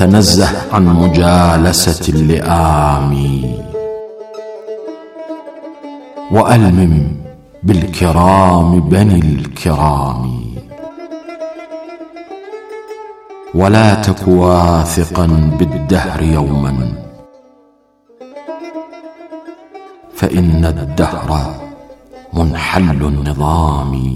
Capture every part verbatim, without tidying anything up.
تنزه عن مجالسة اللئام، وألمم بالكرام بني الكرام، ولا تك واثقا بالدهر يوما، فإن الدهر منحل النظام،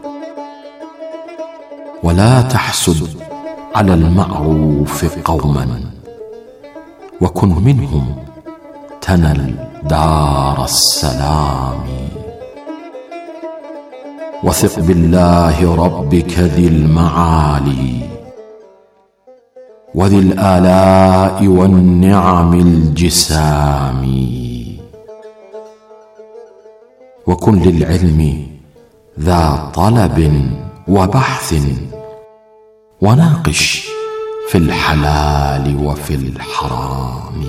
ولا تحسد على المعروف قوما، وكن منهم تنل دار السلام، وثق بالله ربك ذي المعالي، وذي الآلاء والنعم الجسام، وكن للعلم ذا طلب وبحث، وناقش في الحلال وفي الحرام،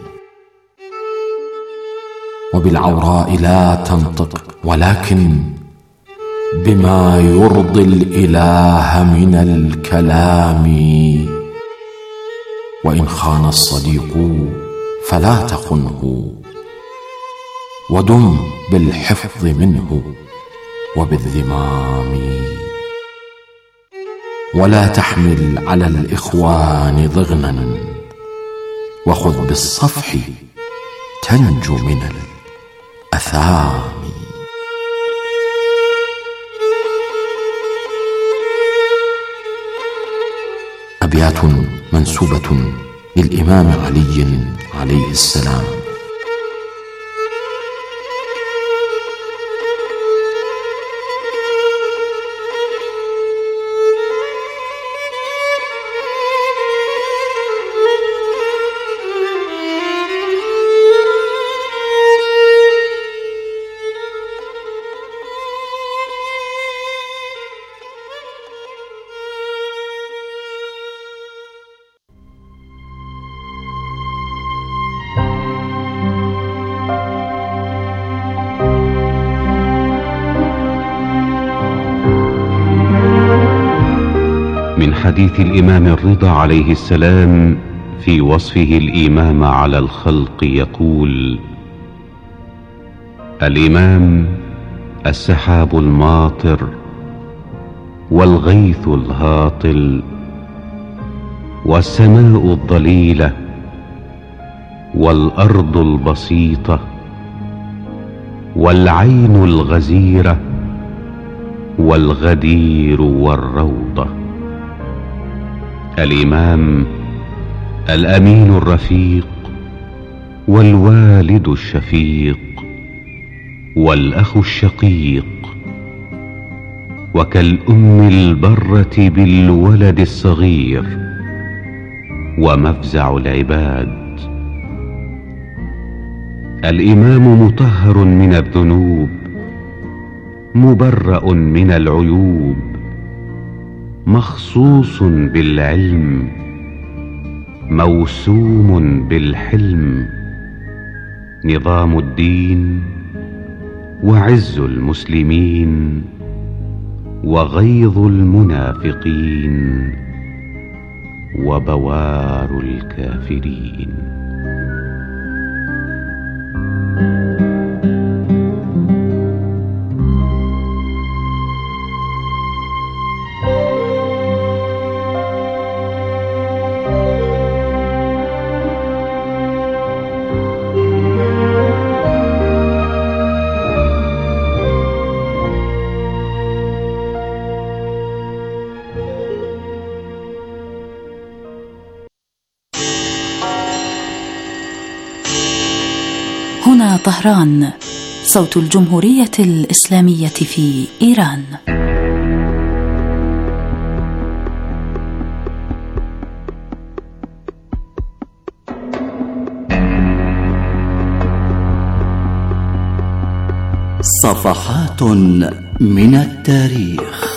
وبالعوراء لا تنطق، ولكن بما يرضي الإله من الكلام، وإن خان الصديق فلا تخنه، ودم بالحفظ منه وبالذمام، ولا تحمل على الإخوان ضغنا، وخذ بالصفح تنجو من الأثام. أبيات منسوبة للإمام علي عليه السلام. من حديث الإمام الرضا عليه السلام في وصفه الإمام على الخلق يقول: الإمام السحاب الماطر، والغيث الهاطل، والسماء الضليلة، والأرض البسيطة، والعين الغزيرة، والغدير والروضة. الإمام الأمين الرفيق، والوالد الشفيق، والأخ الشقيق، وكالأم البرة بالولد الصغير، ومفزع العباد. الإمام مطهر من الذنوب، مبرأ من العيوب، مخصوص بالعلم، موسوم بالحلم، نظام الدين، وعز المسلمين، وغيظ المنافقين، وبوار الكافرين. هنا طهران، صوت الجمهورية الإسلامية في إيران. صفحات من التاريخ.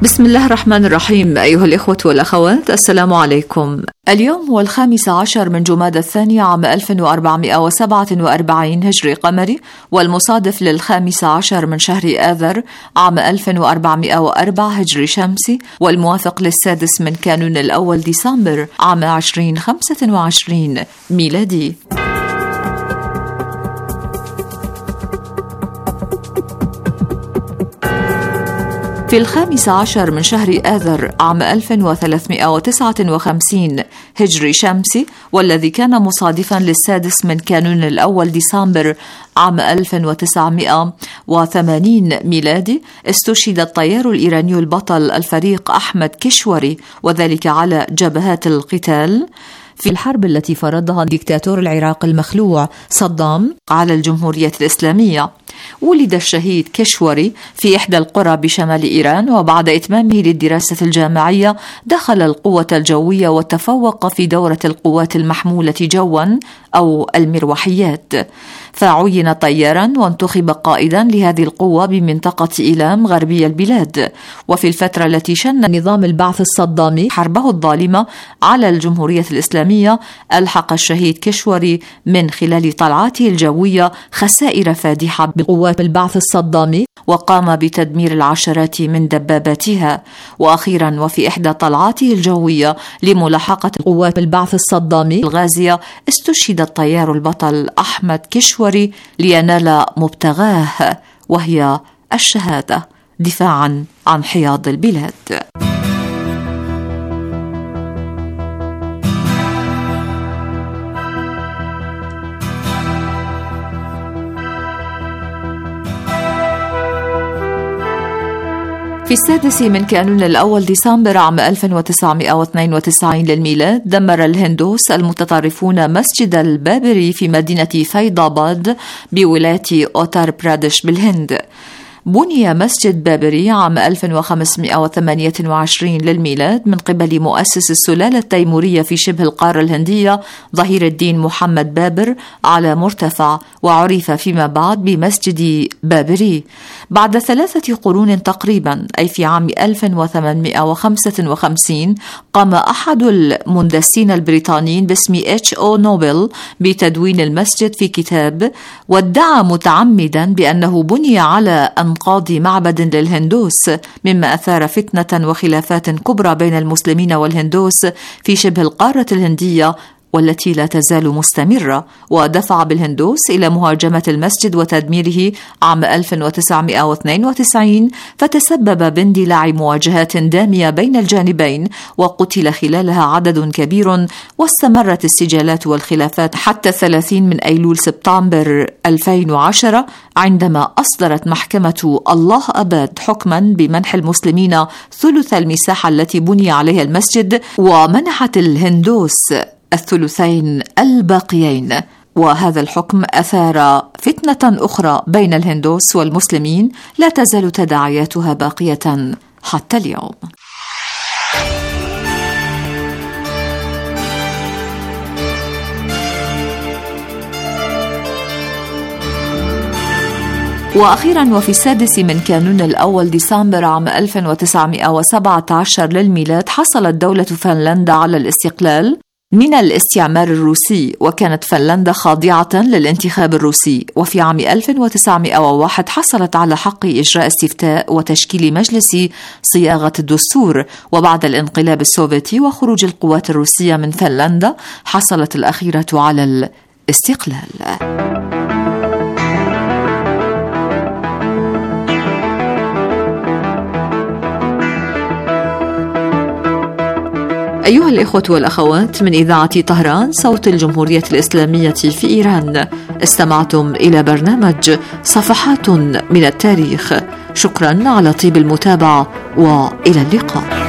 بسم الله الرحمن الرحيم. أيها الإخوة والأخوات، السلام عليكم. اليوم هو الخامس عشر من جمادى الثاني عام ألف وأربعمائة وسبعة وأربعين هجري قمري، والمصادف للخامس عشر من شهر آذر عام ألف وأربعمائة وأربعة هجري شمسي، والموافق للسادس من كانون الأول ديسمبر عام عشرين خمسة وعشرين ميلادي. في الخامس عشر من شهر آذر عام ألف وثلاثمائة وتسعة وخمسين هجري شمسي، والذي كان مصادفا للسادس من كانون الأول ديسمبر عام ألف وتسعمائة وثمانين ميلادي، استشهد الطيار الإيراني البطل الفريق أحمد كشوري، وذلك على جبهات القتال في الحرب التي فرضها ديكتاتور العراق المخلوع صدام على الجمهورية الإسلامية. ولد الشهيد كشوري في إحدى القرى بشمال إيران، وبعد إتمامه للدراسة الجامعية دخل القوة الجوية وتفوق في دورة القوات المحمولة جوا أو المروحيات، فعين طيارا وانتخب قائدا لهذه القوة بمنطقة إيلام غربي البلاد. وفي الفترة التي شن نظام البعث الصدامي حربه الظالمة على الجمهورية الإسلامية، ألحق الشهيد كشوري من خلال طلعاته الجوية خسائر فادحة بقوات البعث الصدامي، وقام بتدمير العشرات من دباباتها. وأخيرا وفي إحدى طلعاته الجوية لملاحقة قوات البعث الصدامي الغازية، استشهد الطيار البطل أحمد كشوري لينال مبتغاه، وهي الشهادة دفاعا عن حياض البلاد. في السادس من كانون الأول ديسمبر عام ألف وتسعمائة واثنين وتسعين للميلاد، دمر الهندوس المتطرفون مسجد البابري في مدينة فيضاباد بولاية أوتار برادش بالهند. بني مسجد بابري عام ألف وخمسمائة وثمانية وعشرين للميلاد من قبل مؤسس السلالة التيمورية في شبه القارة الهندية ظهير الدين محمد بابر على مرتفع، وعرف فيما بعد بمسجد بابري. بعد ثلاثة قرون تقريبا، أي في عام ألف وثمانمائة وخمسة وخمسين، قام أحد المندسين البريطانيين باسم إتش أو نوبل بتدوين المسجد في كتاب، وادعى متعمدا بأنه بني على أنقاض معبد للهندوس، مما أثار فتنة وخلافات كبرى بين المسلمين والهندوس في شبه القارة الهندية، والتي لا تزال مستمرة، ودفع بالهندوس إلى مهاجمة المسجد وتدميره عام ألف وتسعمائة واثنين وتسعين، فتسبب باندلاع مواجهات دامية بين الجانبين، وقتل خلالها عدد كبير، واستمرت السجالات والخلافات حتى ثلاثين من أيلول سبتمبر ألفين وعشرة، عندما أصدرت محكمة الله أباد حكما بمنح المسلمين ثلث المساحة التي بني عليها المسجد، ومنحت الهندوس الثلثين الباقيين. وهذا الحكم أثار فتنة أخرى بين الهندوس والمسلمين لا تزال تداعياتها باقية حتى اليوم. وأخيرا وفي السادس من كانون الأول ديسمبر عام ألف وتسعمائة وسبعة عشر للميلاد، حصلت دولة فنلندا على الاستقلال من الاستعمار الروسي، وكانت فنلندا خاضعة للانتخاب الروسي. وفي عام ألف وتسعمائة وواحد حصلت على حق إجراء استفتاء وتشكيل مجلس صياغة الدستور. وبعد الانقلاب السوفيتي وخروج القوات الروسية من فنلندا، حصلت الأخيرة على الاستقلال. أيها الإخوة والأخوات، من إذاعة طهران صوت الجمهورية الإسلامية في إيران، استمعتم إلى برنامج صفحات من التاريخ. شكرا على طيب المتابعة، وإلى اللقاء.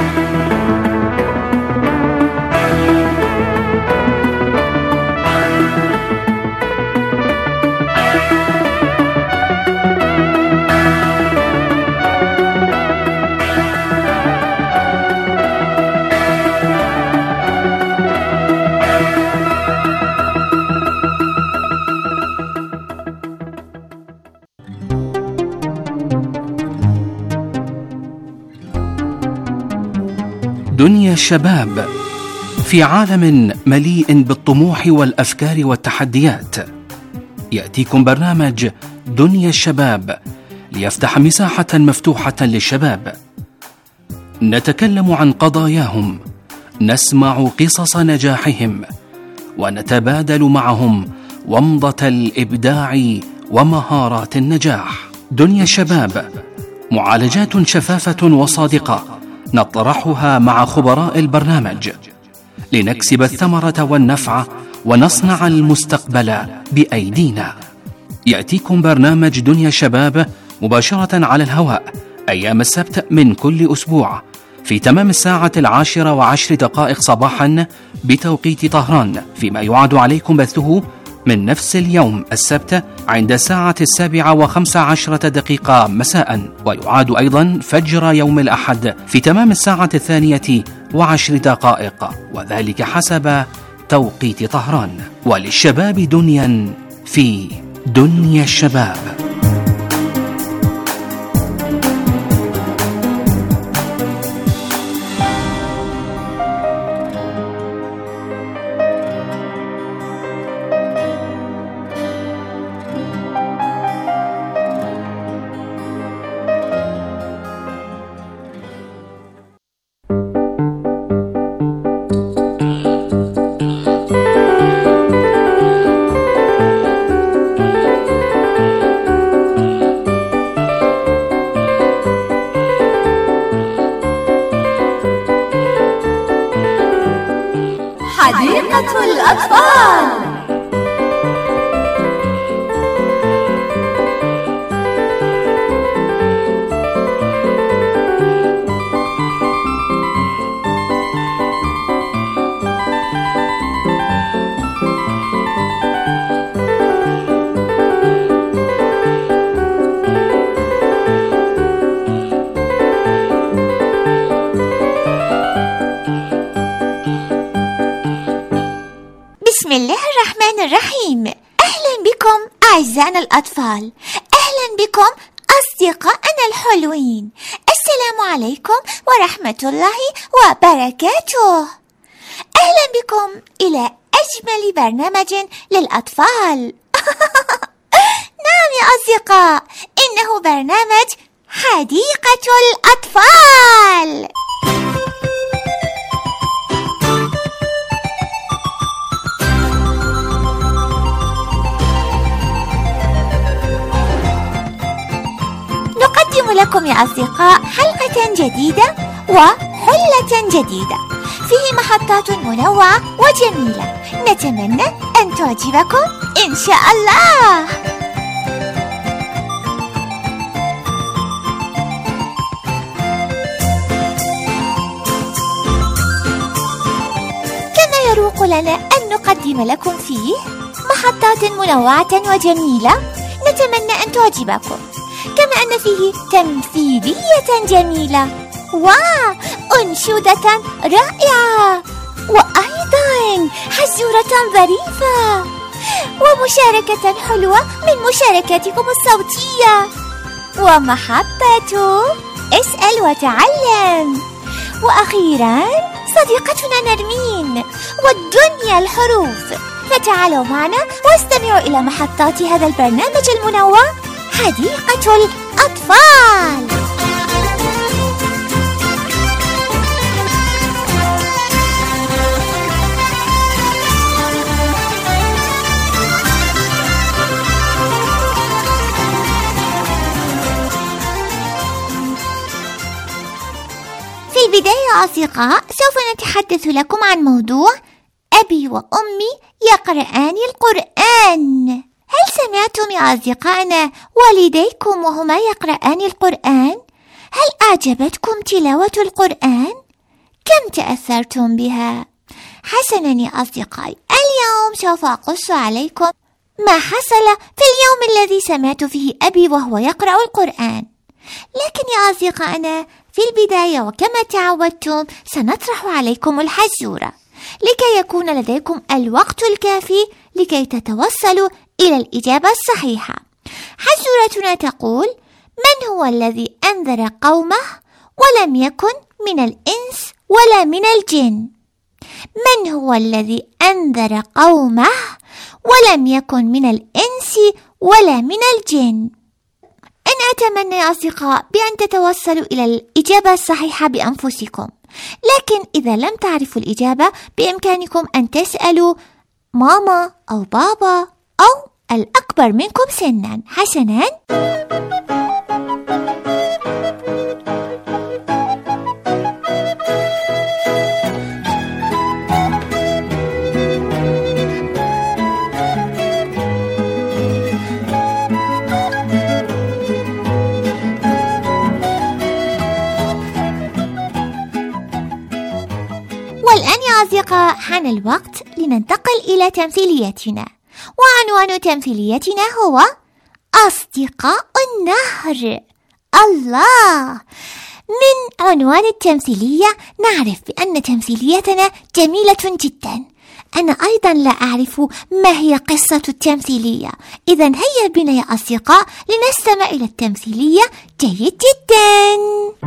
دنيا الشباب. في عالم مليء بالطموح والأفكار والتحديات، يأتيكم برنامج دنيا الشباب ليفتح مساحة مفتوحة للشباب. نتكلم عن قضاياهم، نسمع قصص نجاحهم، ونتبادل معهم ومضة الإبداع ومهارات النجاح. دنيا الشباب، معالجات شفافة وصادقة نطرحها مع خبراء البرنامج لنكسب الثمرة والنفع ونصنع المستقبل بأيدينا. يأتيكم برنامج دنيا الشباب مباشرة على الهواء أيام السبت من كل أسبوع في تمام الساعة العاشرة وعشر دقائق صباحا بتوقيت طهران، فيما يعاد عليكم بثه من نفس اليوم السبت عند الساعة السابعة وخمس عشرة دقيقة مساء، ويعاد أيضا فجر يوم الأحد في تمام الساعة الثانية وعشر دقائق، وذلك حسب توقيت طهران. وللشباب دنيا في دنيا الشباب. حديقة الأطفال. بسم الله الرحمن الرحيم. أهلا بكم أعزائنا الأطفال، أهلا بكم أصدقائنا الحلوين. السلام عليكم ورحمة الله وبركاته. أهلا بكم إلى أجمل برنامج للأطفال. نعم يا أصدقاء، إنه برنامج حديقة الأطفال. نقدم لكم يا أصدقاء حلقة جديدة وحلة جديدة فيه محطات منوعة وجميلة، نتمنى أن تعجبكم إن شاء الله. كما يروق لنا أن نقدم لكم فيه محطات منوعة وجميلة، نتمنى أن تعجبكم، كما أن فيه تمثيلية جميلة وأنشودة رائعة، وأيضا حزورة ظريفة، ومشاركة حلوة من مشاركاتكم الصوتية، ومحطة اسأل وتعلم، وأخيرا صديقتنا نرمين والدنيا الحروف. فتعالوا معنا واستمعوا إلى محطات هذا البرنامج المنوع حديقة الأطفال. في البداية يا أصدقاء، سوف نتحدث لكم عن موضوع أبي وأمي يقرآن القرآن. هل سمعتم يا أصدقائنا والديكم وهما يقرآن القرآن؟ هل أعجبتكم تلاوة القرآن؟ كم تأثرتم بها؟ حسنا يا أصدقائي، اليوم سوف أقص عليكم ما حصل في اليوم الذي سمعت فيه أبي وهو يقرأ القرآن. لكن يا أصدقائنا في البداية وكما تعودتم سنطرح عليكم الحزورة لكي يكون لديكم الوقت الكافي لكي تتوصلوا إلى الإجابة الصحيحة. حزورتنا تقول: من هو الذي أنذر قومه ولم يكن من الإنس ولا من الجن. من هو الذي أنذر قومه ولم يكن من الإنس ولا من الجن؟ أنا أتمنى يا أصدقاء بأن تتوصلوا إلى الإجابة الصحيحة بأنفسكم، لكن إذا لم تعرفوا الإجابة بإمكانكم أن تسألوا ماما أو بابا أو الأكبر منكم سنا. حسنا، والآن يا أصدقاء حان الوقت لننتقل إلى تمثيليتنا، وعنوان تمثيليتنا هو أصدقاء النهر. الله! من عنوان التمثيلية نعرف بأن تمثيليتنا جميلة جدا. أنا أيضا لا أعرف ما هي قصة التمثيلية، إذن هيا بنا يا أصدقاء لنستمع إلى التمثيلية جيد جدا.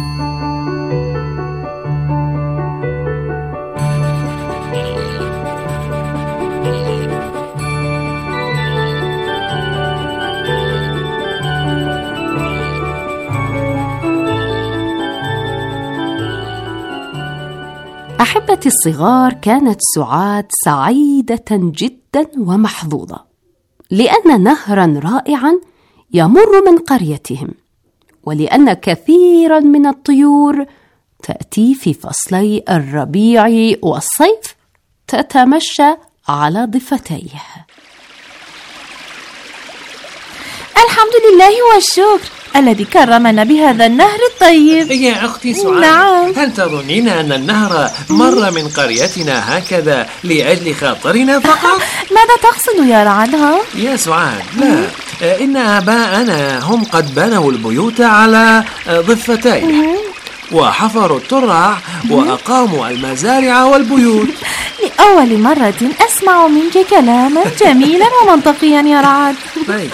أحبتي الصغار، كانت سعاد سعيدة جدا ومحظوظة لأن نهرا رائعا يمر من قريتهم، ولأن كثيرا من الطيور تأتي في فصلي الربيع والصيف تتمشى على ضفتيه. الحمد لله والشكر الذي كرمنا بهذا النهر الطيب. يا أختي سعاد، نعم. هل تظنين أن النهر مر من قريتنا هكذا لأجل خاطرنا فقط؟ ماذا تقصد يا رعد؟ يا سعاد، لا، إن آباءنا هم قد بنوا البيوت على ضفتيه وحفروا الترع وأقاموا المزارع والبيوت. لأول مرة أسمع منك كلاما جميلا ومنطقيا يا رعد. طيب.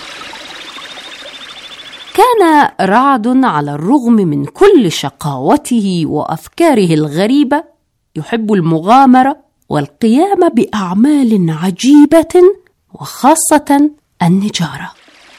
كان رعد على الرغم من كل شقاوته وأفكاره الغريبة يحب المغامرة والقيام بأعمال عجيبة، وخاصة النجارة.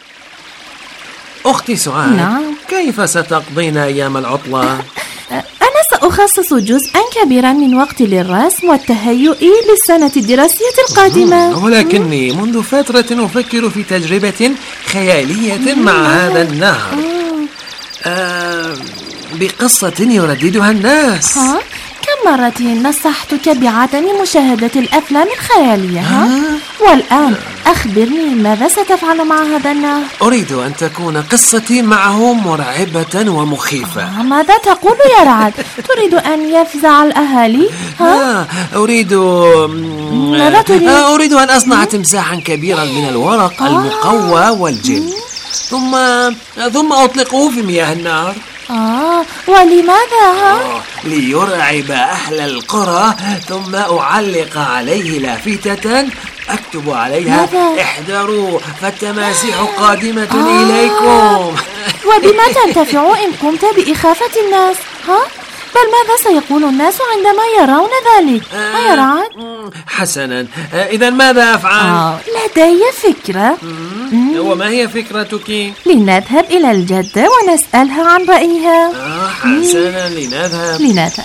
أختي سعاد، نعم. كيف ستقضين أيام العطلة؟ أنا سأخصص جزءا كبيرا من وقتي للرسم والتهيؤ للسنة الدراسية القادمة. ولكني منذ فترة أفكر في تجربة خيالية مع هذا النهر، آه بقصة يرددها الناس. ها؟ كم مرة نصحتك بعدم مشاهدة الأفلام الخيالية؟ ها؟ والآن أخبرني ماذا ستفعل مع هذا النهر؟ أريد أن تكون قصتي معه مرعبة ومخيفة. آه، ماذا تقول يا رعد؟ تريد أن يفزع الأهالي؟ ها؟ أريد ماذا تريد؟ أريد أن أصنع تمساحا كبيرا من الورق المقوى والجلد، ثم ثم أطلقه في مياه النهر. آه، ولماذا؟ آه، ليرعب أهل القرى، ثم أعلق عليه لافتة أكتب عليها ماذا؟ احذروا فالتماسيح قادمة آه. إليكم. وبما تنتفع إن قمت بإخافة الناس؟ ها؟ بل ماذا سيقول الناس عندما يرون ذلك؟ آه. يا رعد؟ حسنا، آه، إذا ماذا أفعل؟ آه، لدي فكرة. مم. وما هي فكرتك؟ لنذهب إلى الجدة ونسألها عن رأيها. آه، حسنا، لنذهب لنذهب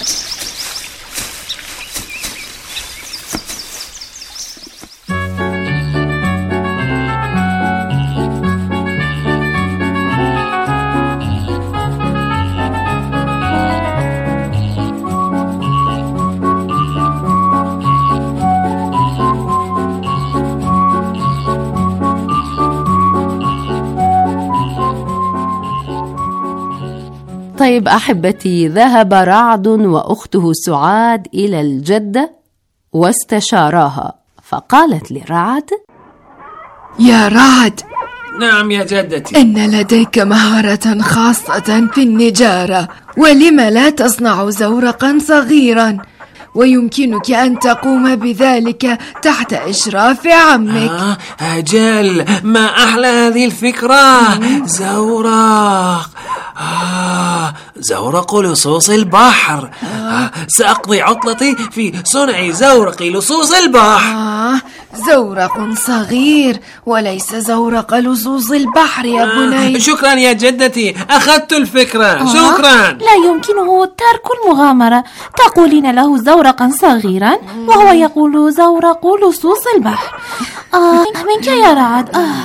طيب أحبتي، ذهب رعد وأخته سعاد إلى الجدة واستشاراها، فقالت لرعد: يا رعد. نعم يا جدتي. إن لديك مهارة خاصة في النجارة، ولم لا تصنع زورقا صغيرا ويمكنك أن تقوم بذلك تحت إشراف عمك. آه أجل، ما أحلى هذه الفكرة. زورق، آه زورق لصوص البحر. آه سأقضي عطلتي في صنع زورق لصوص البحر. آه زورق صغير وليس زورق لصوص البحر يا بني. آه شكرا يا جدتي، أخذت الفكرة. آه شكرا. لا يمكنه ترك المغامرة. تقولين له زورقا صغيرا وهو يقول زورق لصوص البحر. آه منك يا رعد. آه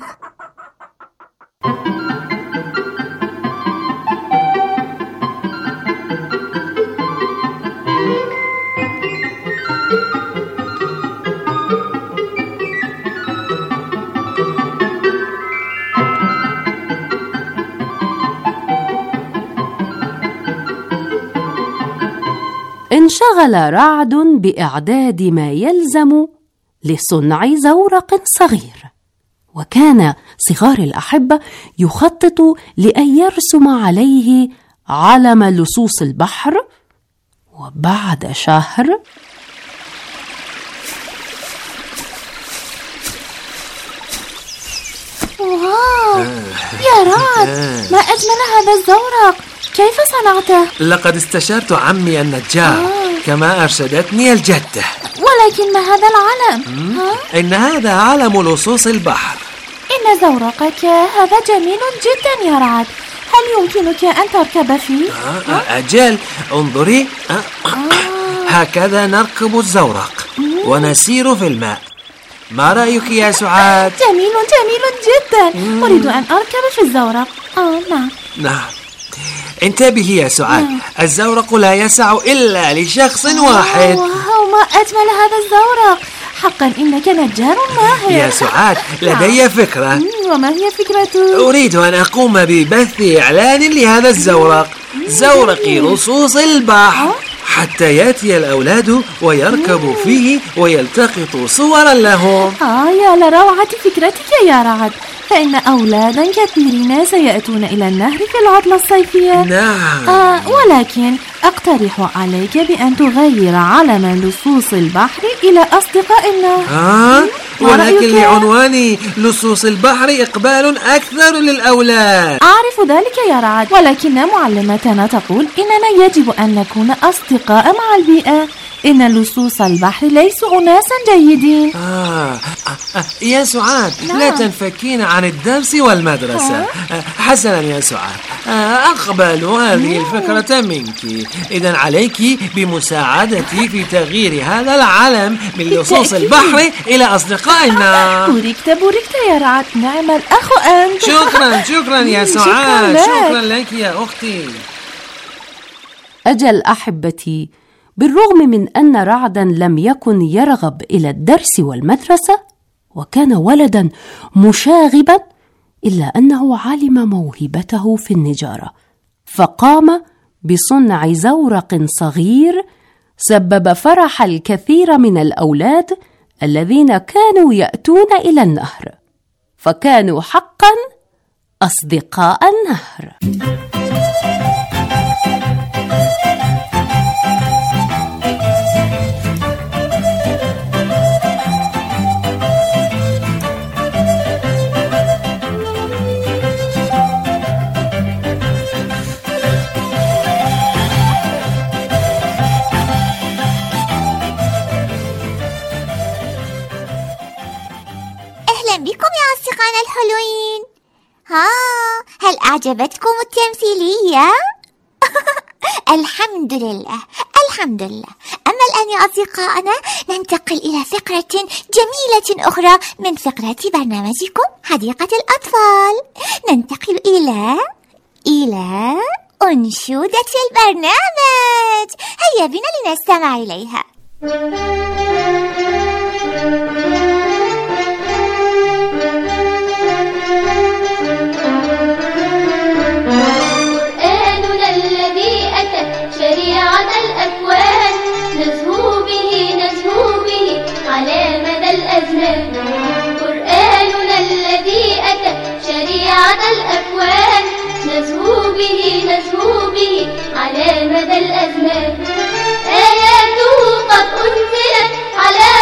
انشغل رعد بإعداد ما يلزم لصنع زورق صغير، وكان صغار الأحبة يخطط لأن يرسم عليه علم لصوص البحر. وبعد شهر واو يا رعد، ما أجمل هذا الزورق، كيف صنعته؟ لقد استشرت عمي النجار آه. كما أرشدتني الجدة. ولكن ما هذا العلم؟ ها؟ إن هذا علم لصوص البحر. إن زورقك هذا جميل جدا يا رعد، هل يمكنك أن تركب فيه؟ آه. أجل، انظري. آه. آه. هكذا نركب الزورق ونسير في الماء. ما رأيك يا سعاد؟ جميل جميل جدا. مم. أريد أن أركب في الزورق. آه نعم نعم. انتبهي يا سعاد، مم. الزورق لا يسع إلا لشخص واحد. واو ما أجمل هذا الزورق، حقا إنك نجار ماهر. يا سعاد لدي فكرة. وما هي فكرته؟ أريد أن أقوم ببث إعلان لهذا الزورق، زورق لصوص البحر، حتى يأتي الأولاد ويركبوا فيه ويلتقطوا صورا لهم. آه يا لروعة فكرتك يا رعد، فإن أولادا كثيرين سيأتون إلى النهر في العطلة الصيفية. نعم. آه ولكن أقترح عليك بأن تغير علم لصوص البحر إلى أصدقاء النهر. آه ولكن لعنوان لصوص البحر إقبال أكثر للأولاد. أعرف ذلك يا رعد، ولكن معلمتنا تقول إننا يجب أن نكون أصدقاء مع البيئة. إن لصوص البحر ليسوا أناسا جيدين. آه. آه. يا سعاد نعم. لا تنفكين عن الدرس والمدرسة. آه. حسنا يا سعاد، آه. أقبل هذه الفكرة منك. إذن عليك بمساعدتي في تغيير هذا العلم من لصوص البحر إلى أصدقائنا. بوركت بوركت يا رعد، نعم الأخ أنت. شكرا شكرا يا سعاد. شكرا لك يا أختي. أجل أحبتي، بالرغم من أن رعدا لم يكن يرغب إلى الدرس والمدرسة وكان ولدا مشاغبا، إلا أنه علم موهبته في النجارة، فقام بصنع زورق صغير سبب فرح الكثير من الأولاد الذين كانوا يأتون إلى النهر، فكانوا حقا أصدقاء النهر. بكم يا أصدقائنا الحلوين. ها هل أعجبتكم التمثيلية؟ الحمد لله الحمد لله. أما الآن يا أصدقائنا ننتقل إلى فقرة جميلة أخرى من فقرات برنامجكم حديقة الأطفال. ننتقل إلى إلى أنشودة البرنامج. هيا بنا لنستمع إليها. شريعة الأكوان نزهو به نزهو به على مدى الأزمان. قرآننا الذي أتى شريعة الأكوان نزهو به نزهو به على مدى الأزمان. آياته قد أنزلت على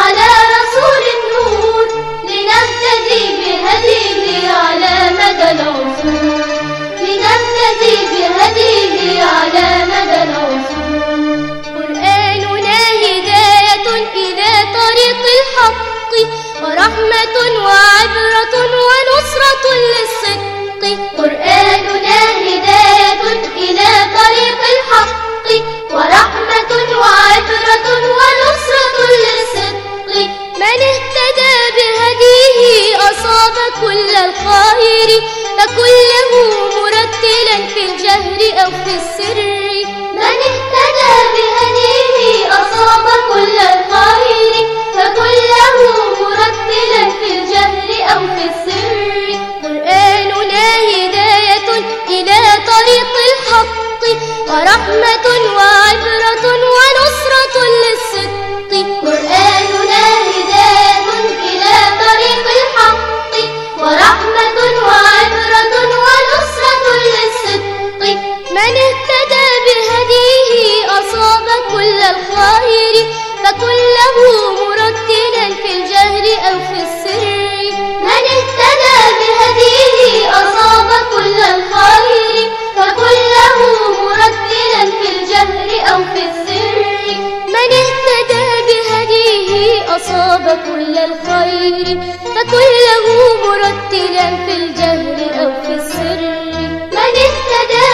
على رسول النور لنهتدي بهديه على مدى العصور لنهتدي بهديه على مدى العصور قرآننا هداية إلى طريق الحق ورحمة وعبرة ونصرة للصدق قرآننا هداية إلى طريق الحق ورحمة وعبرة ونصرة للصدق من اهتدى بهديه أصاب كل الخير فكن له مرتلا في الجهر أو في السر من اهتدى بهديه أصاب كل الخير فكن له مرتلا في الجهر أو في السر قرآننا هداية إلى طريق الحق ورحمة وعبرة ونصرة للصدق قرآننا هداية إلى طريق الحق ورحمة وعبرة ونصرة للصدق من اهتدى بهديه أصاب كل الخير فكن له مرتلا في الجهر أو في السر من اهتدى بهديه أصاب كل الخير فكن له مرتلا في الجهر أو في السر من اهتدى بهديه أصاب كل الخير فكن له مرتلا في الجهر أو في السر من اهتدى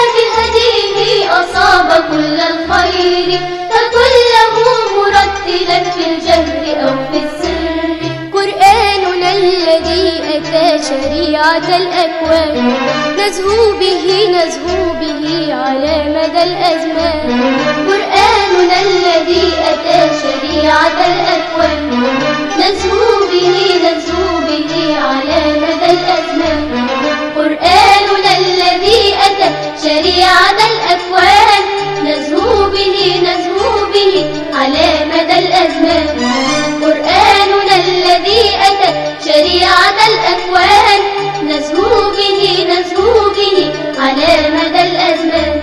بهديه أصاب كل الخير فكن له مرتلا في الجهر أو في السر قرآننا الذي أتى شريعة الأكوان نزهو به نزهو به على مدى الأزمان قرآننا الذي أتى شريعة الأكوان نزهو به نزهو به على مدى الأزمان قرآننا الذي أتى شريعة الأكوان نزهو به نزهو به على مدى الأزمان قرآننا الذي أتى شريعة الأكوان نزهو به نزهو به على مدى الأزمان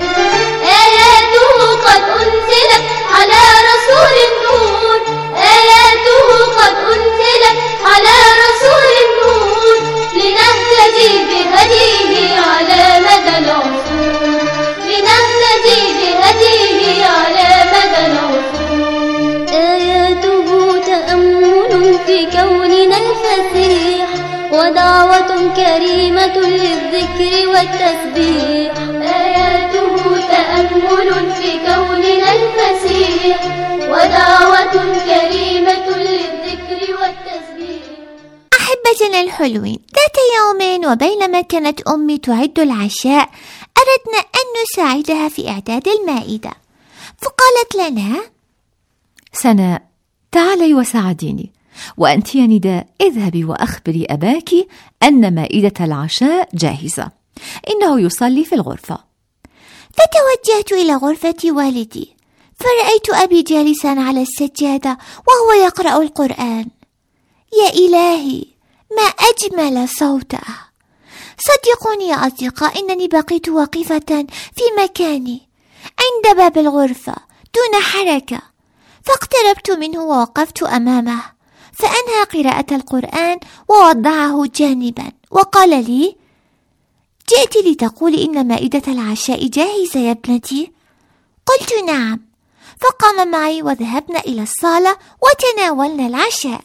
آياته قد أنزلت على رسول النور آياته قد أنزلت على رسول النور لنهتدي بهديه على مدى العصور لنهتدي بهديه على مدى العصور آياته تأمل في كوننا الفسيح ودعوة كريمة للذكر والتسبيح آياته تأمل في كوننا الفسيح ودعوة كريمة للذكر والتسبيح أحبتنا الحلوين، ذات يوم وبينما كانت أمي تعد العشاء أردنا أن نساعدها في إعداد المائدة، فقالت لنا: سناء، تعالي وساعديني، وأنت يا نداء اذهبي وأخبري أباك أن مائدة العشاء جاهزة، إنه يصلي في الغرفة. فتوجهت إلى غرفة والدي فرأيت أبي جالسا على السجادة وهو يقرأ القرآن. يا إلهي، ما أجمل صوته! صدقوني يا أصدقاء إنني بقيت واقفة في مكاني عند باب الغرفة دون حركة، فاقتربت منه ووقفت أمامه فأنهى قراءة القرآن ووضعه جانبا وقال لي: جئت لتقولي إن مائدة العشاء جاهزة يا ابنتي؟ قلت نعم، فقام معي وذهبنا إلى الصالة وتناولنا العشاء.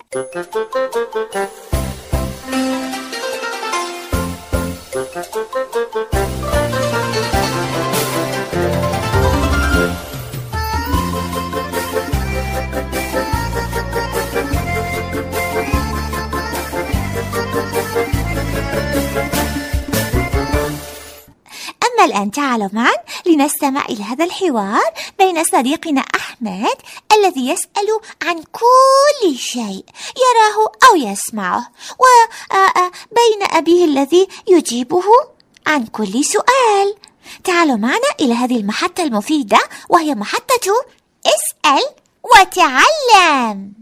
أما الآن تعالوا معا لنستمع إلى هذا الحوار بين صديقنا أحمد الذي يسأل عن كل شيء يراه أو يسمعه، وبين أبيه الذي يجيبه عن كل سؤال. تعالوا معنا إلى هذه المحطة المفيدة وهي محطة اسأل وتعلم.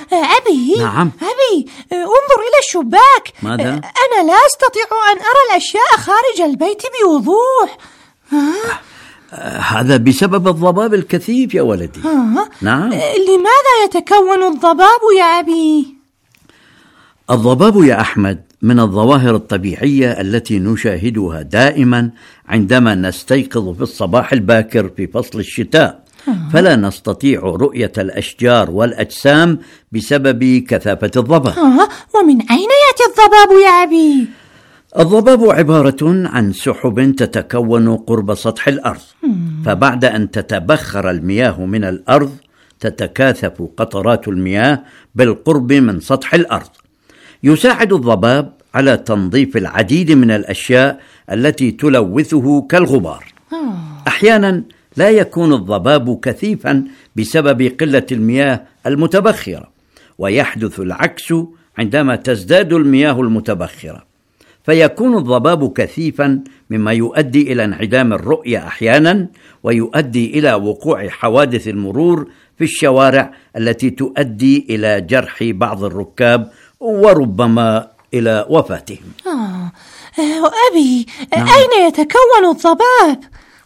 أبي نعم أبي انظر إلى الشباك. ماذا؟ أنا لا أستطيع أن أرى الأشياء خارج البيت بوضوح. ها؟ هذا بسبب الضباب الكثيف يا ولدي. ها؟ نعم. لماذا يتكون الضباب يا أبي؟ الضباب يا أحمد من الظواهر الطبيعية التي نشاهدها دائما عندما نستيقظ في الصباح الباكر في فصل الشتاء، فلا نستطيع رؤية الأشجار والأجسام بسبب كثافة الضباب. ومن أين يأتي الضباب يا أبي؟ الضباب عبارة عن سحب تتكون قرب سطح الأرض، فبعد أن تتبخر المياه من الأرض تتكاثف قطرات المياه بالقرب من سطح الأرض. يساعد الضباب على تنظيف العديد من الأشياء التي تلوثه كالغبار. أحيانا لا يكون الضباب كثيفا بسبب قلة المياه المتبخرة، ويحدث العكس عندما تزداد المياه المتبخرة، فيكون الضباب كثيفا مما يؤدي إلى انعدام الرؤية أحيانا، ويؤدي إلى وقوع حوادث المرور في الشوارع التي تؤدي إلى جرح بعض الركاب وربما إلى وفاتهم. آه. أبي نعم. أين يتكون الضباب؟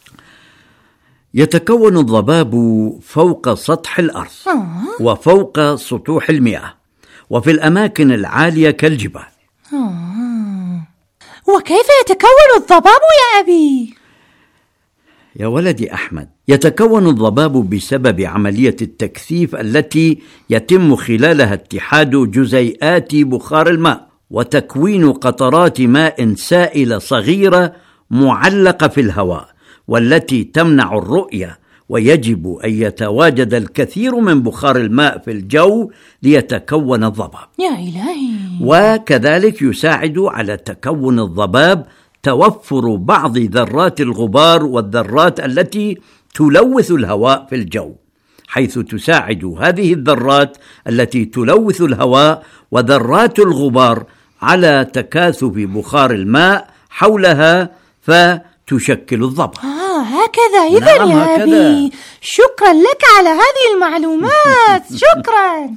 يتكون الضباب فوق سطح الأرض آه. وفوق سطوح المياه وفي الأماكن العالية كالجبال. آه. وكيف يتكون الضباب يا أبي؟ يا ولدي أحمد، يتكون الضباب بسبب عملية التكثيف التي يتم خلالها اتحاد جزيئات بخار الماء وتكوين قطرات ماء سائلة صغيرة معلقة في الهواء، والتي تمنع الرؤية، ويجب أن يتواجد الكثير من بخار الماء في الجو ليتكون الضباب. يا إلهي. وكذلك يساعد على تكون الضباب توفر بعض ذرات الغبار والذرات التي تلوث الهواء في الجو، حيث تساعد هذه الذرات التي تلوث الهواء وذرات الغبار على تكاثف بخار الماء حولها فتشكل الضباب. آه هكذا إذن. نعم يا هكذا. أبي شكرا لك على هذه المعلومات. شكرا.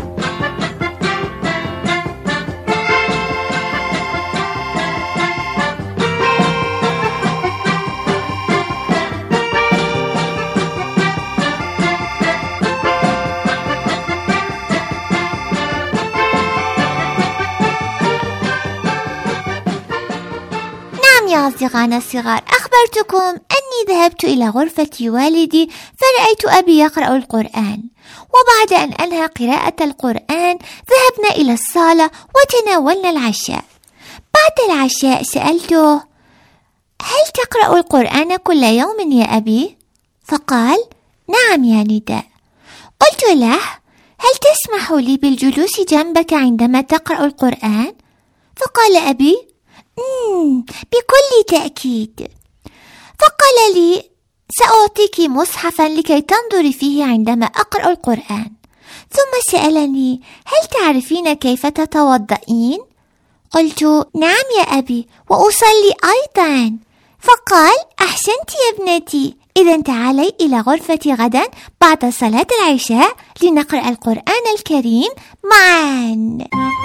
يا أصدقائنا الصغار، أخبرتكم أني ذهبت إلى غرفة والدي فرأيت أبي يقرأ القرآن، وبعد أن أنهى قراءة القرآن ذهبنا إلى الصالة وتناولنا العشاء. بعد العشاء سألته: هل تقرأ القرآن كل يوم يا أبي؟ فقال: نعم يا نداء. قلت له: هل تسمح لي بالجلوس جنبك عندما تقرأ القرآن؟ فقال أبي: مم بكل تأكيد. فقال لي: سأعطيك مصحفا لكي تنظري فيه عندما أقرأ القرآن. ثم سألني: هل تعرفين كيف تتوضئين؟ قلت: نعم يا أبي، وأصلي أيضا. فقال: أحسنت يا ابنتي، إذا تعالي إلى غرفتي غدا بعد صلاة العشاء لنقرأ القرآن الكريم معا.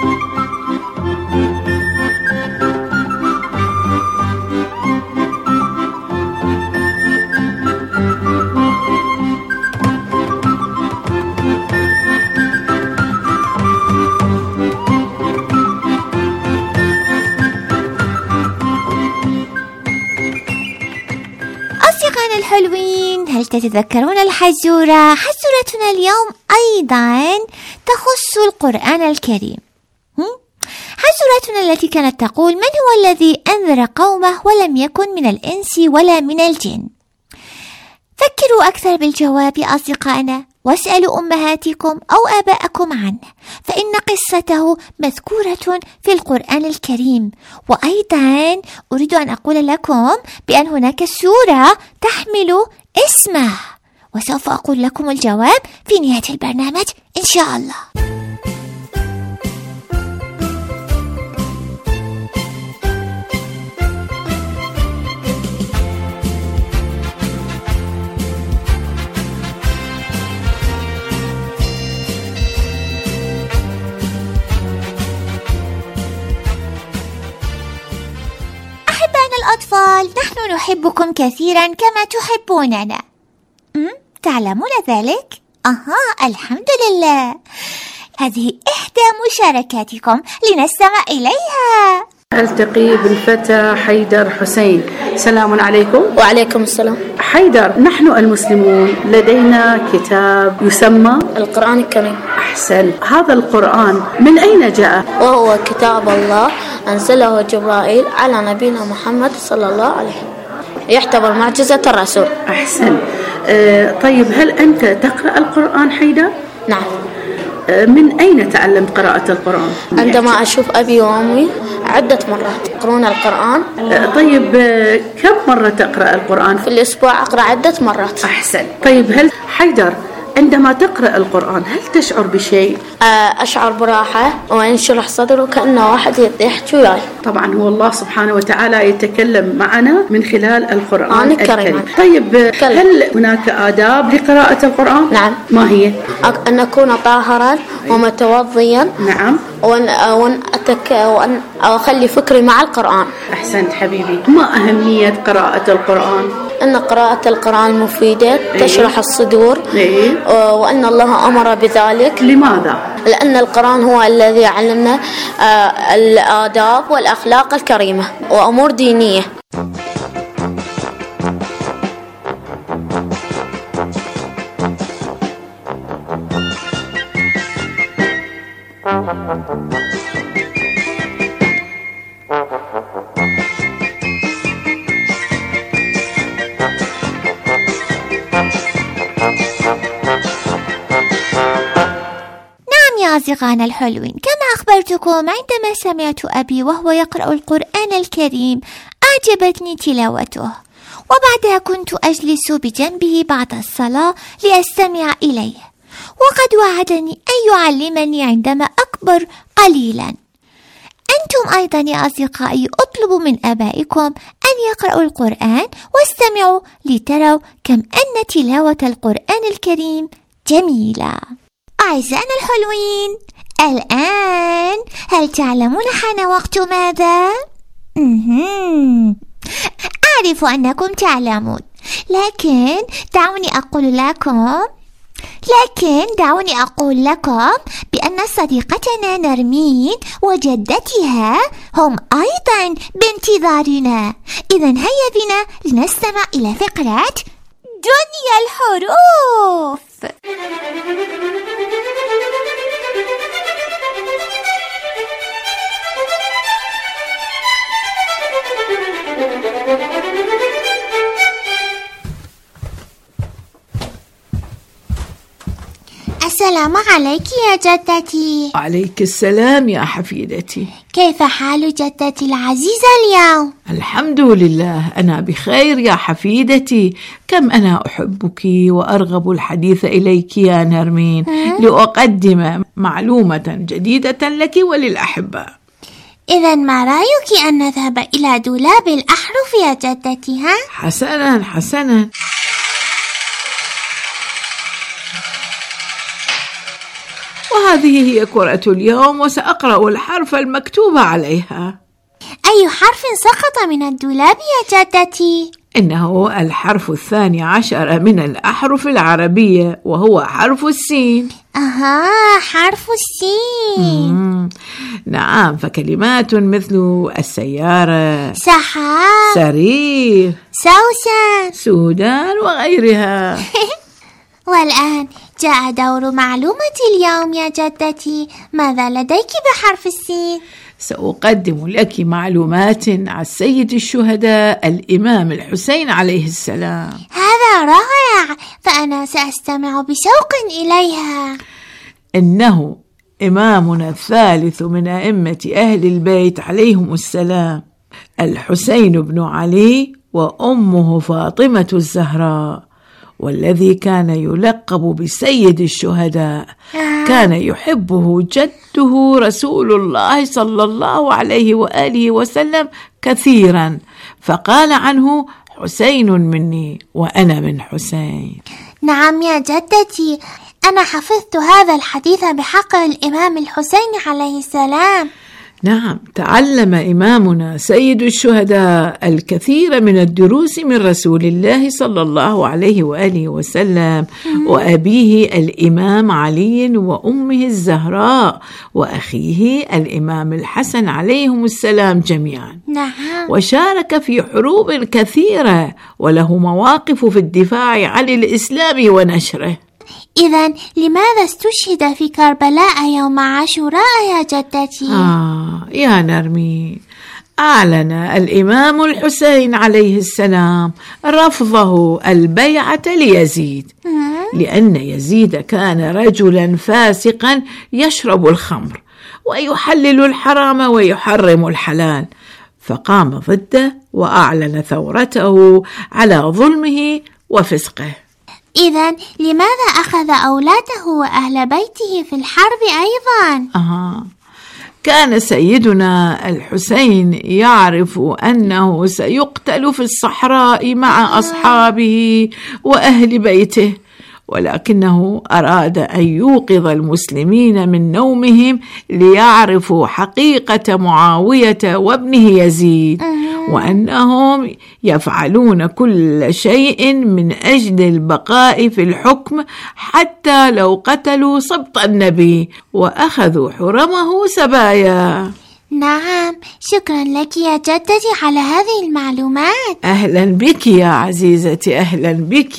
أصدقائنا الحلوين، هل تتذكرون الحزورة؟ حزورتنا اليوم أيضا تخص القرآن الكريم. حزورتنا التي كانت تقول: من هو الذي أنذر قومه ولم يكن من الإنس ولا من الجن؟ فكروا أكثر بالجواب يا أصدقائنا، واسألوا أمهاتكم أو آباءكم عنه، فإن قصته مذكورة في القرآن الكريم. وأيضا أريد أن أقول لكم بأن هناك سورة تحمل اسمه، وسوف أقول لكم الجواب في نهاية البرنامج إن شاء الله. نحبكم كثيرا كما تحبوننا. تعلمون ذلك؟ أها، الحمد لله. هذه إحدى مشاركاتكم لنستمع إليها. ألتقي بالفتى حيدر حسين. سلام عليكم. وعليكم السلام. حيدر، نحن المسلمون لدينا كتاب يسمى القرآن الكريم. أحسن. هذا القرآن من أين جاء؟ وهو كتاب الله أنزله جبرائيل على نبينا محمد صلى الله عليه وسلم، يعتبر معجزة الرسول. أحسن. أه طيب، هل أنت تقرأ القرآن حيدر؟ نعم. من أين تعلمت قراءة القرآن؟ عندما أشوف أبي وأمي عدة مرات يقرؤون القرآن. طيب، كم مرة تقرأ القرآن؟ في الأسبوع أقرأ عدة مرات. أحسن. طيب، هل حيدر عندما تقرأ القرآن هل تشعر بشيء؟ أشعر براحة وينشرح صدره كأنه واحد يحكي وياي. طبعا هو الله سبحانه وتعالى يتكلم معنا من خلال القرآن الكريم. طيب، هل هناك آداب لقراءة القرآن؟ نعم. ما هي؟ أن أكون طاهرا ومتوضيا. نعم. وأن وأن أتك وأن أخلي فكري مع القرآن. أحسنت حبيبي. ما أهمية قراءة القرآن؟ أن قراءة القرآن مفيدة، تشرح الصدور. إيه؟ وأن الله أمر بذلك. لماذا؟ لأن القرآن هو الذي علمنا الآداب والأخلاق الكريمة وأمور دينية. أصدقائنا الحلوين، كما أخبرتكم عندما سمعت أبي وهو يقرأ القرآن الكريم أعجبتني تلاوته، وبعدها كنت أجلس بجنبه بعد الصلاة لأستمع إليه، وقد وعدني أن يعلمني عندما أكبر قليلا. أنتم أيضا يا أصدقائي اطلبوا من آبائكم أن يقرأوا القرآن واستمعوا لتروا كم أن تلاوة القرآن الكريم جميلة. أعزائنا الحلوين، الآن هل تعلمون حان وقت ماذا؟ أعرف أنكم تعلمون، لكن دعوني أقول لكم لكن دعوني أقول لكم بأن صديقتنا نرمين وجدتها هم أيضا بانتظارنا. إذن هيا بنا لنستمع إلى فقرة دنيا الحروف. السلام عليك يا جدتي. عليك السلام يا حفيدتي. كيف حال جدتي العزيزة اليوم؟ الحمد لله، أنا بخير يا حفيدتي. كم أنا أحبك وأرغب الحديث إليك يا نرمين لأقدم معلومة جديدة لك وللأحباء. إذن ما رأيك أن نذهب إلى دولاب الأحرف يا جدتي؟ ها؟ حسنا حسنا. وهذه هي كرة اليوم، وسأقرأ الحرف المكتوب عليها. أي حرف سقط من الدولاب يا جدتي؟ إنه الحرف الثاني عشر من الأحرف العربية، وهو حرف السين. أها، حرف السين. مم. نعم، فكلمات مثل السيارة، سحاب، سرير، سوسن، سودان وغيرها. والآن جاء دور معلومة اليوم يا جدتي. ماذا لديك بحرف السين؟ سأقدم لك معلومات عن سيد الشهداء الإمام الحسين عليه السلام. هذا رائع، فأنا سأستمع بشوق إليها. إنه إمامنا الثالث من أئمة أهل البيت عليهم السلام، الحسين بن علي وأمه فاطمة الزهراء، والذي كان يلقب بسيد الشهداء. كان يحبه جده رسول الله صلى الله عليه وآله وسلم كثيرا، فقال عنه حسين مني وأنا من حسين. نعم يا جدتي، أنا حفظت هذا الحديث بحق الإمام الحسين عليه السلام. نعم، تعلم إمامنا سيد الشهداء الكثير من الدروس من رسول الله صلى الله عليه وآله وسلم وأبيه الإمام علي وأمه الزهراء وأخيه الإمام الحسن عليهم السلام جميعا. نعم. وشارك في حروب كثيرة وله مواقف في الدفاع عن الإسلام ونشره. إذن لماذا استشهد في كربلاء يوم عاشوراء يا جدتي؟ آه يا نرمين، أعلن الإمام الحسين عليه السلام رفضه البيعة ليزيد، لأن يزيد كان رجلا فاسقا يشرب الخمر ويحلل الحرام ويحرم الحلال، فقام ضده وأعلن ثورته على ظلمه وفسقه. إذن لماذا أخذ أولاده وأهل بيته في الحرب أيضا؟ آه. كان سيدنا الحسين يعرف أنه سيقتل في الصحراء مع أصحابه وأهل بيته، ولكنه أراد أن يوقظ المسلمين من نومهم ليعرفوا حقيقة معاوية وابنه يزيد، وأنهم يفعلون كل شيء من أجل البقاء في الحكم حتى لو قتلوا سبط النبي وأخذوا حرمه سبايا. نعم، شكرا لك يا جدتي على هذه المعلومات. أهلا بك يا عزيزتي، أهلا بك.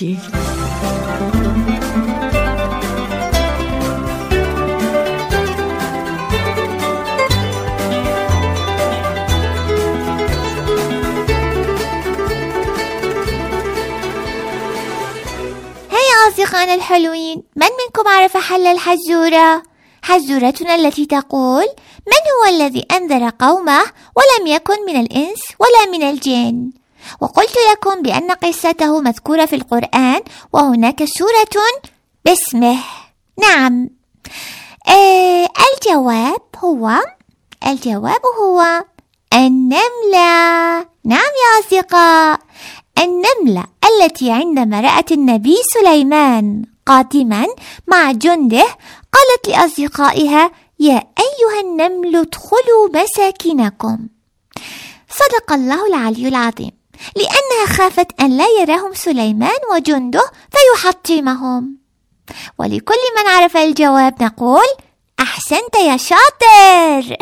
أصدقائنا الحلوين، من منكم عرف حل الحزورة؟ حزورتنا التي تقول: من هو الذي أنذر قومه ولم يكن من الإنس ولا من الجن؟ وقلت لكم بأن قصته مذكورة في القرآن وهناك سورة باسمه. نعم، آه الجواب هو الجواب هو النملة. نعم يا أصدقاء، النملة التي عندما رأت النبي سليمان قادما مع جنده قالت لأصدقائها: يا أيها النمل ادخلوا مساكنكم. صدق الله العلي العظيم، لأنها خافت أن لا يراهم سليمان وجنده فيحطمهم. ولكل من عرف الجواب نقول: أحسنت يا شاطر.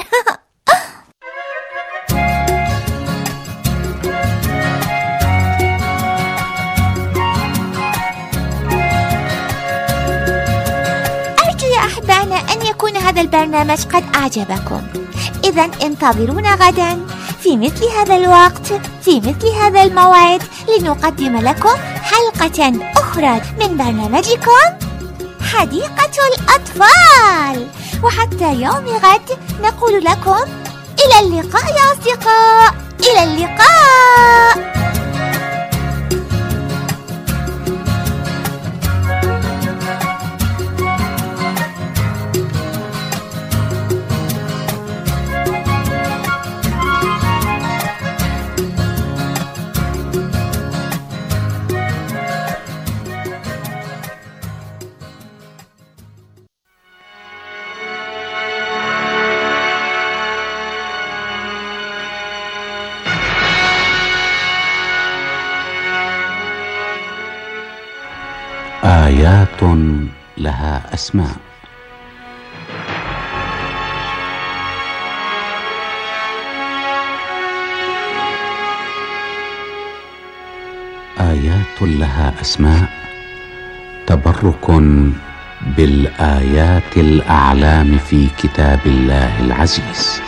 أحبائنا أن يكون هذا البرنامج قد أعجبكم. إذن انتظرونا غدا في مثل هذا الوقت في مثل هذا الموعد لنقدم لكم حلقة أخرى من برنامجكم حديقة الأطفال. وحتى يوم غد نقول لكم إلى اللقاء يا أصدقاء، إلى اللقاء. آيات لها أسماء. آيات لها أسماء تبرك بالآيات الأعلام في كتاب الله العزيز.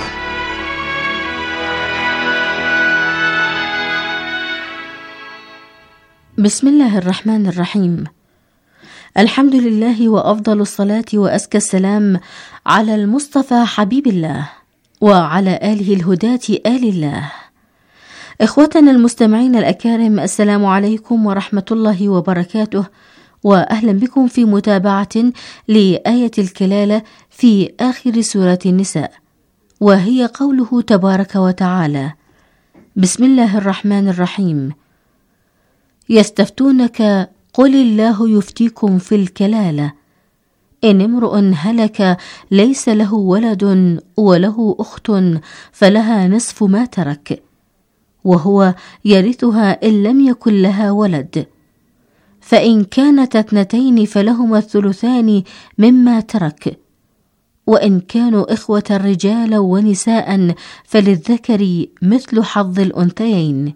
بسم الله الرحمن الرحيم. الحمد لله وأفضل الصلاة وأزكى السلام على المصطفى حبيب الله وعلى آله الهداة آل الله. إخوتنا المستمعين الأكارم، السلام عليكم ورحمة الله وبركاته، وأهلا بكم في متابعة لآية الكلالة في آخر سورة النساء، وهي قوله تبارك وتعالى: بسم الله الرحمن الرحيم. يستفتونك قل الله يفتيكم في الكلالة إن امرؤ هلك ليس له ولد وله أخت فلها نصف ما ترك، وهو يرثها إن لم يكن لها ولد، فإن كانت اثنتين فلهما الثلثان مما ترك، وإن كانوا إخوة رجالا ونساء فللذكر مثل حظ الأنثيين.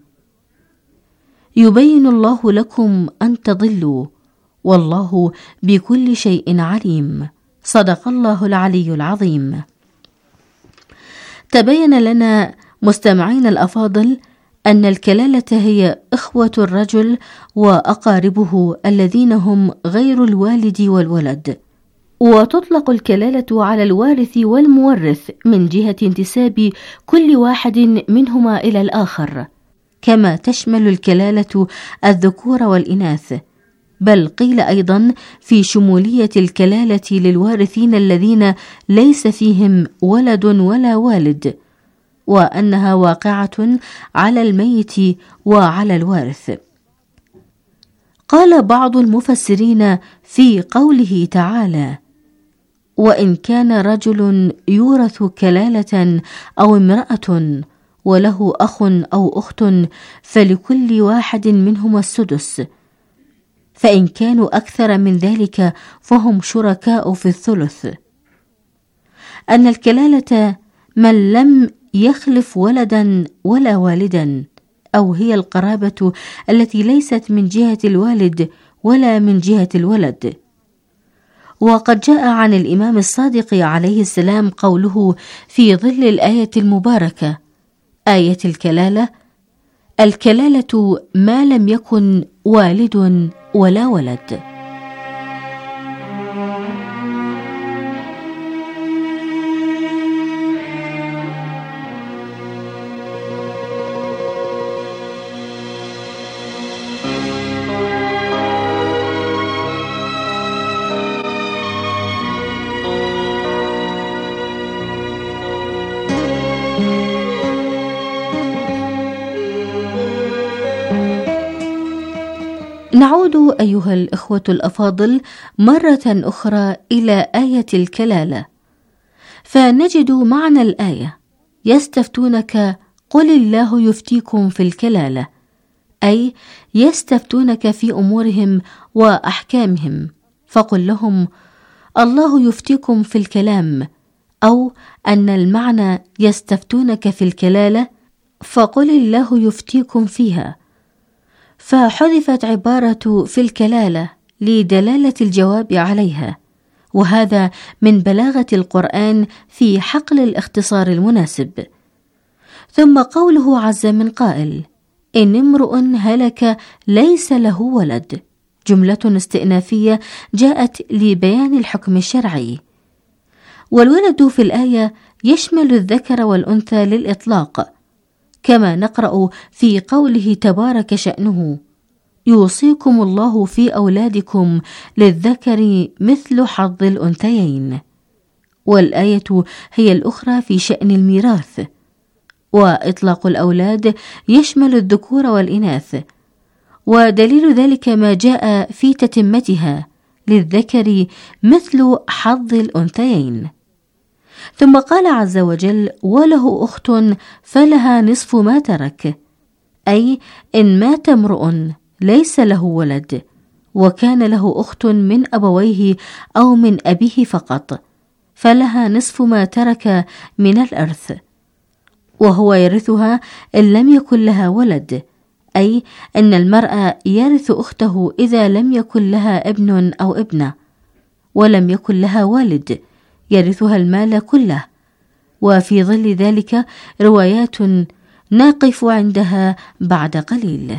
يبين الله لكم أن تضلوا، والله بكل شيء عليم. صدق الله العلي العظيم. تبين لنا مستمعين الأفاضل أن الكلالة هي إخوة الرجل وأقاربه الذين هم غير الوالد والولد، وتطلق الكلالة على الوارث والمورث من جهة انتساب كل واحد منهما إلى الآخر، كما تشمل الكلالة الذكور والإناث، بل قيل أيضا في شمولية الكلالة للوارثين الذين ليس فيهم ولد ولا والد، وأنها واقعة على الميت وعلى الوارث. قال بعض المفسرين في قوله تعالى: وإن كان رجل يورث كلالة أو امرأة وله أخ أو أخت فلكل واحد منهما السدس، فإن كانوا أكثر من ذلك فهم شركاء في الثلث. أن الكلالة من لم يخلف ولدا ولا والدا، أو هي القرابة التي ليست من جهة الوالد ولا من جهة الولد. وقد جاء عن الإمام الصادق عليه السلام قوله في ظل الآية المباركة آية الكلالة: الكلالة ما لم يكن والد ولا ولد. نعود أيها الإخوة الأفاضل مرة أخرى إلى آية الكلالة، فنجد معنى الآية: يستفتونك قل الله يفتيكم في الكلالة، أي يستفتونك في أمورهم وأحكامهم، فقل لهم الله يفتيكم في الكلام، أو أن المعنى يستفتونك في الكلالة فقل الله يفتيكم فيها، فحذفت عبارة في الكلالة لدلالة الجواب عليها، وهذا من بلاغة القرآن في حقل الاختصار المناسب. ثم قوله عز من قائل: إن امرؤ هلك ليس له ولد، جملة استئنافية جاءت لبيان الحكم الشرعي. والولد في الآية يشمل الذكر والأنثى للإطلاق، كما نقرأ في قوله تبارك شأنه: يوصيكم الله في أولادكم للذكر مثل حظ الأنثيين. والآية هي الأخرى في شأن الميراث، وإطلاق الأولاد يشمل الذكور والإناث، ودليل ذلك ما جاء في تتمتها: للذكر مثل حظ الأنثيين. ثم قال عز وجل: وله أخت فلها نصف ما ترك، أي إن مات امرؤ ليس له ولد وكان له أخت من أبويه أو من أبيه فقط، فلها نصف ما ترك من الإرث، وهو يرثها إن لم يكن لها ولد، أي أن المرأة يرث أخته إذا لم يكن لها ابن أو ابنة، ولم يكن لها والد يرثها المال كله. وفي ظل ذلك روايات نقف عندها بعد قليل.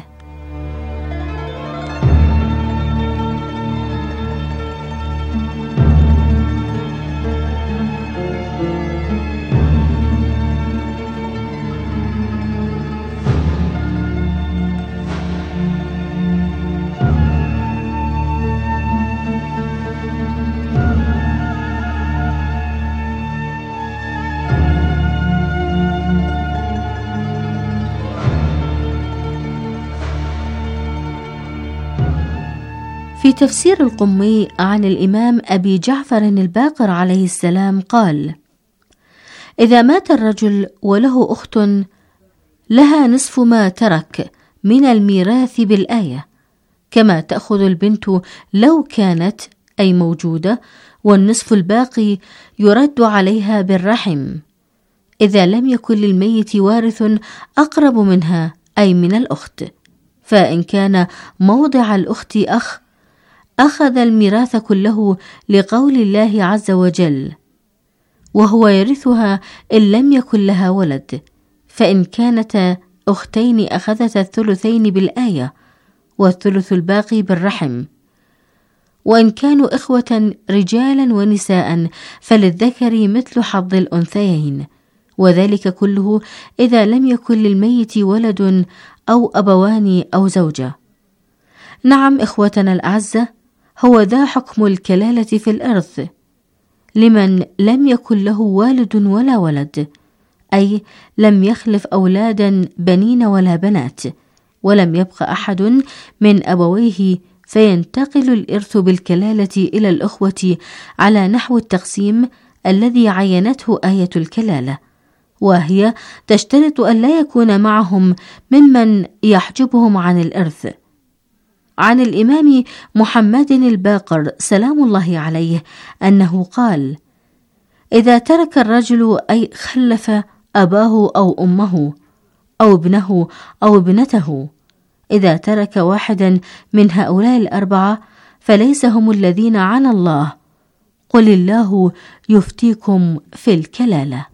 في تفسير القمي عن الإمام أبي جعفر الباقر عليه السلام قال: إذا مات الرجل وله أخت لها نصف ما ترك من الميراث بالآية، كما تأخذ البنت لو كانت أي موجودة، والنصف الباقي يرد عليها بالرحم إذا لم يكن للميت وارث أقرب منها أي من الأخت. فإن كان موضع الأخت أخ أخذ الميراث كله لقول الله عز وجل: وهو يرثها إن لم يكن لها ولد. فإن كانت أختين أخذت الثلثين بالآية والثلث الباقي بالرحم. وإن كانوا إخوة رجالا ونساء فللذكر مثل حظ الأنثيين، وذلك كله إذا لم يكن للميت ولد أو أبوان أو زوجة. نعم إخوتنا الأعزة، هو ذا حكم الكلالة في الإرث لمن لم يكن له والد ولا ولد، أي لم يخلف أولادا بنين ولا بنات، ولم يبق أحد من أبويه، فينتقل الإرث بالكلالة إلى الأخوة على نحو التقسيم الذي عينته آية الكلالة، وهي تشترط أن لا يكون معهم ممن يحجبهم عن الإرث. عن الإمام محمد الباقر سلام الله عليه أنه قال: إذا ترك الرجل أي خلف أباه أو أمه أو ابنه أو ابنته، إذا ترك واحدا من هؤلاء الأربعة فليس هم الذين عنى الله، قل الله يفتيكم في الكلالة.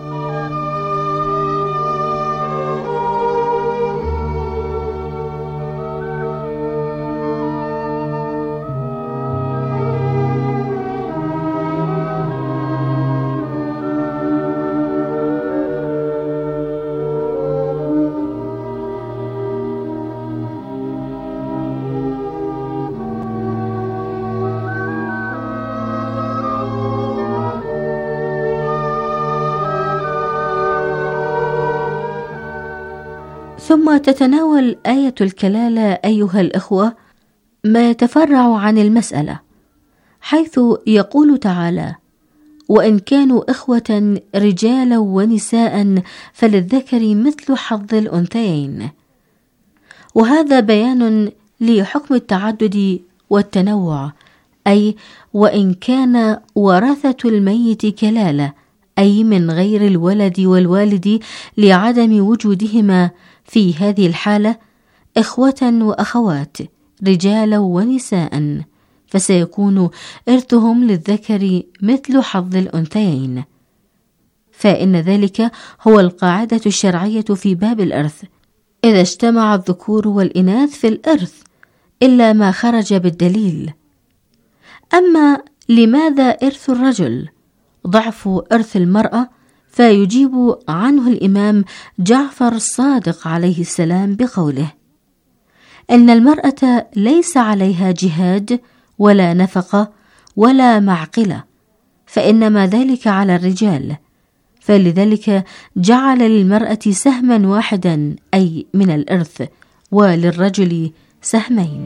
ثم تتناول آية الكلالة أيها الإخوة ما يتفرع عن المسألة، حيث يقول تعالى: وإن كانوا إخوة رجالا ونساء فللذكر مثل حظ الأنثيين. وهذا بيان لحكم التعدد والتنوع، أي وإن كان ورثة الميت كلالة أي من غير الولد والوالد لعدم وجودهما في هذه الحالة إخوة وأخوات رجالا ونساء، فسيكون إرثهم للذكر مثل حظ الأنثيين، فإن ذلك هو القاعدة الشرعية في باب الإرث، إذا اجتمع الذكور والإناث في الإرث إلا ما خرج بالدليل. أما لماذا إرث الرجل ضعف إرث المرأة، فيجيب عنه الإمام جعفر الصادق عليه السلام بقوله: إن المرأة ليس عليها جهاد ولا نفقة ولا معقلة، فإنما ذلك على الرجال، فلذلك جعل للمرأة سهما واحدا أي من الإرث، وللرجل سهمين.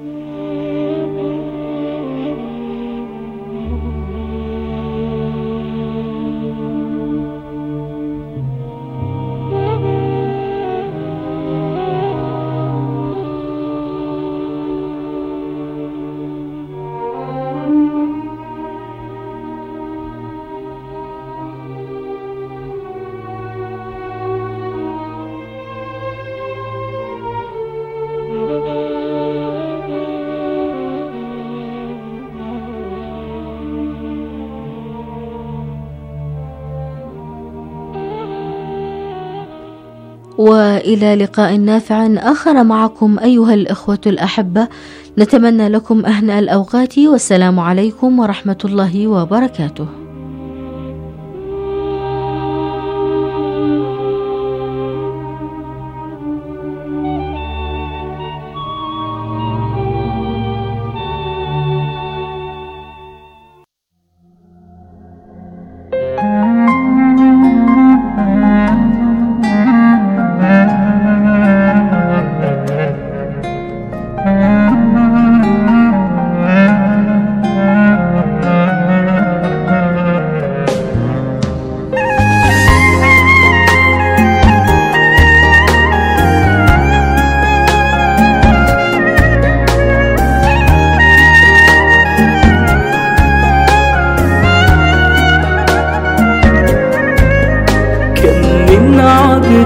وإلى لقاء نافع آخر معكم أيها الإخوة الأحبة، نتمنى لكم أهنأ الأوقات، والسلام عليكم ورحمة الله وبركاته.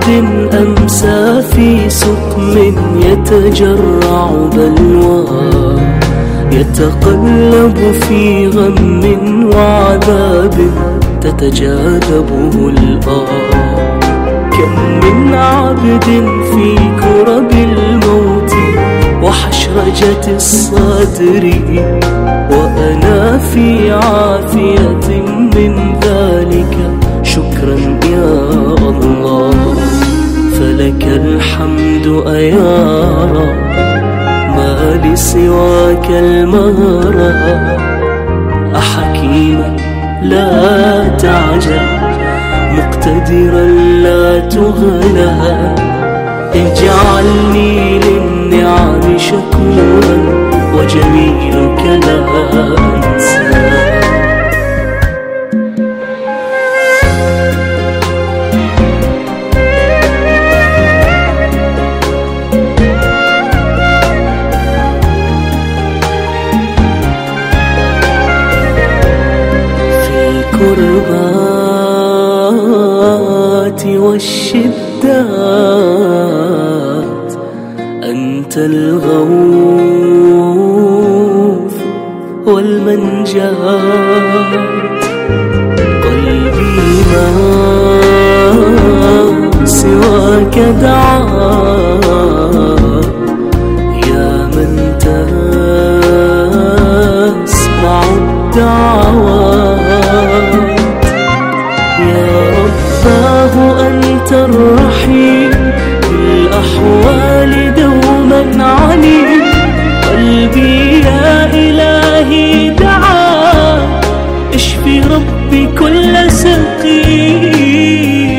أمسى في سقم يتجرع بلوى، يتقلب في غم وعذاب تتجاذبه الآه. كم من عبد في كرب الموت وحشرجة الصدر، وأنا في عافية من ذلك، شكرا يا الله. فلك الحمد أيا رب، ما لسواك المهرة. أحكيما لا تعجل، مقتدرا لا تغلى. اجعلني للنعم شكورا، وجميلك لا أنسى. الكربات والشدات أنت الغوث والمنجات. قلبي ما سواك دعاه، يا من تسمع الدعوات. يا رباه أنت الرحيم، بالأحوال دوما عليم. قلبي يا إلهي دعاك، اشفي ربي كل سقيم.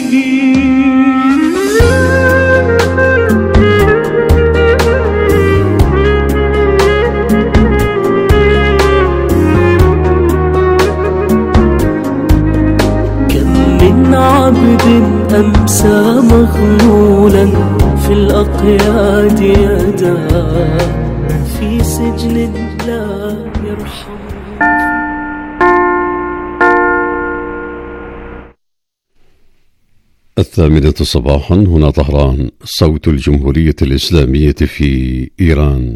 عبد أمسى مغلولا في الأقياد يداه، في سجن لا يرحم. الثامنة صباحا، هنا طهران، صوت الجمهورية الإسلامية في إيران.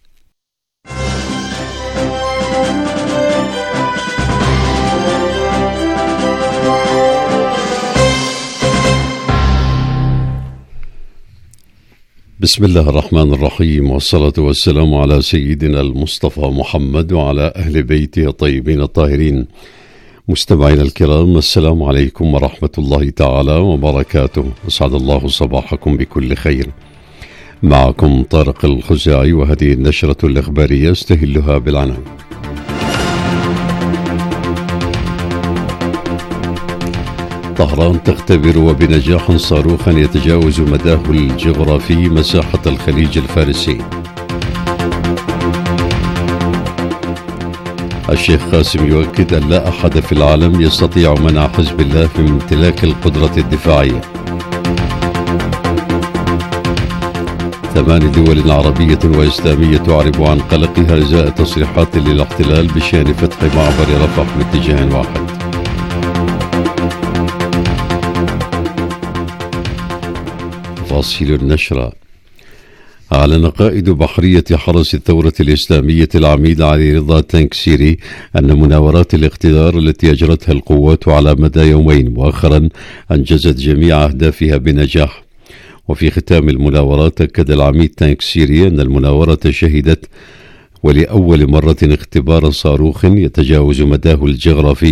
بسم الله الرحمن الرحيم، والصلاة والسلام على سيدنا المصطفى محمد وعلى أهل بيته الطيبين الطاهرين. مستمعينا الكرام، السلام عليكم ورحمة الله تعالى وبركاته. أسعد الله صباحكم بكل خير. معكم طارق الخزاعي، وهذه النشرة الإخبارية استهلها بالعناوين. طهران تختبر وبنجاح صاروخا يتجاوز مداه الجغرافي مساحة الخليج الفارسي. الشيخ قاسم يؤكد أن لا أحد في العالم يستطيع منع حزب الله من امتلاك القدرة الدفاعية. ثمان دول عربية وإسلامية تعرب عن قلقها إزاء تصريحات للاحتلال بشأن فتح معبر رفح باتجاه واحد. تفاصيل النشرة. أعلن قائد بحرية حرس الثورة الإسلامية العميد علي رضا تنكسيري أن مناورات الاقتدار التي أجرتها القوات على مدى يومين مؤخرا أنجزت جميع أهدافها بنجاح. وفي ختام المناورات أكد العميد تنكسيري أن المناورة شهدت ولأول مرة اختبار صاروخ يتجاوز مداه الجغرافي